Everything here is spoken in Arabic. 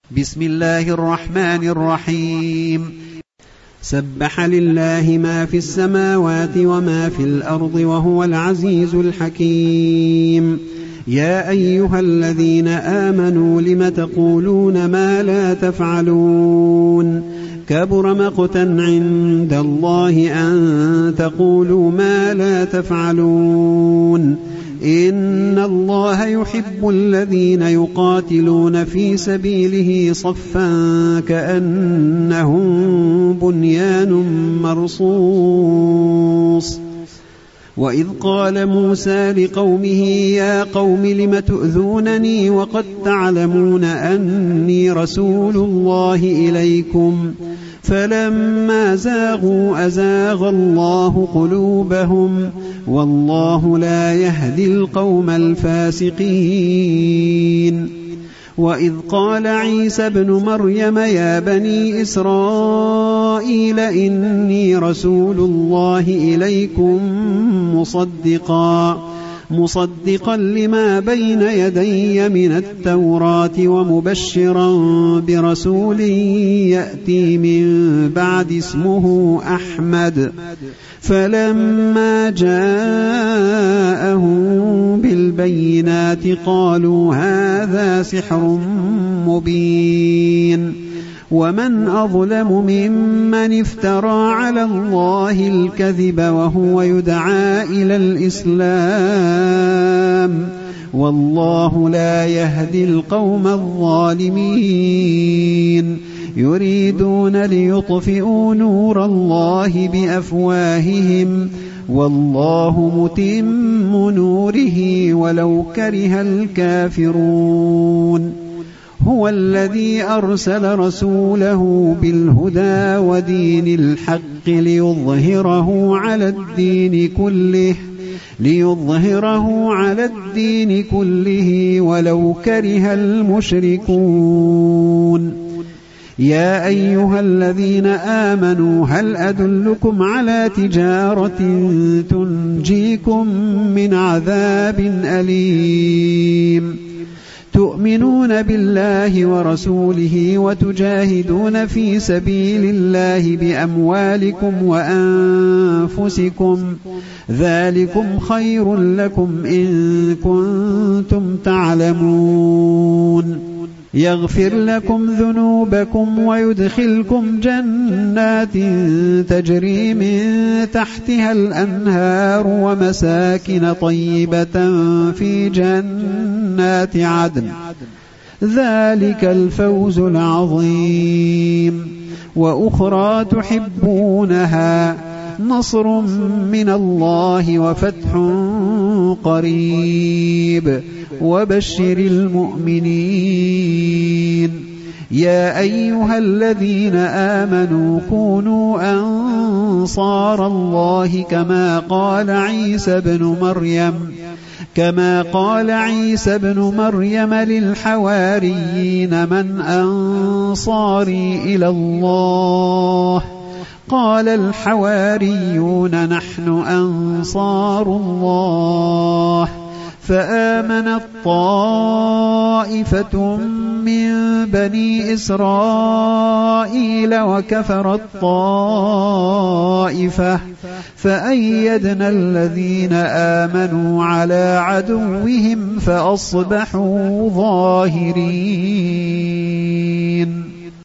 بسم الله الرحمن الرحيم. سبح لله ما في السماوات وما في الأرض وهو العزيز الحكيم. يا أيها الذين آمنوا لم تقولون ما لا تفعلون؟ كبر مقتا عند الله أن تقولوا ما لا تفعلون. إن الله يحب الذين يقاتلون في سبيله صفا كأنهم بنيان مرصوص. وإذ قال موسى لقومه يا قوم لم تؤذونني وقد تعلمون أني رسول الله إليكم فلما زاغوا أزاغ الله قلوبهم والله لا يهدي القوم الفاسقين. وإذ قال عيسى ابن مريم يا بني إسرائيل إني رسول الله إليكم مصدقا لما بين يدي من التوراة ومبشرا برسول يأتي من بعد اسمه أحمد. فلما جاءهم بالبينات قالوا هذا سحر مبين. ومن أظلم ممن افترى على الله الكذب وهو يدعى إلى الإسلام والله لا يهدي القوم الظالمين. يريدون ليطفئوا نور الله بأفواههم والله متم نوره ولو كره الكافرون. هو الذي أرسل رسوله بالهدى ودين الحق ليظهره على الدين كله ولو كره المشركون. يا أيها الذين آمنوا هل أدلكم على تجارة تنجيكم من عذاب أليم؟ تؤمنون بالله ورسوله وتجاهدون في سبيل الله بأموالكم وأنفسكم ذلكم خير لكم إن كنتم تعلمون. يغفر لكم ذنوبكم ويدخلكم جنات تجري من تحتها الأنهار ومساكن طيبة في جنات عدن ذلك الفوز العظيم. وأخرى تحبونها نصر من الله وفتح قريب وبشر المؤمنين. يا أيها الذين آمنوا كونوا أنصار الله كما قال عيسى بن مريم للحواريين من أنصاري إلى الله؟ قال الحواريون نحن أنصار الله. فآمنت طائفة من بني إسرائيل وكفرت طائفة فأيدنا الذين آمنوا على عدوهم فأصبحوا ظاهرين.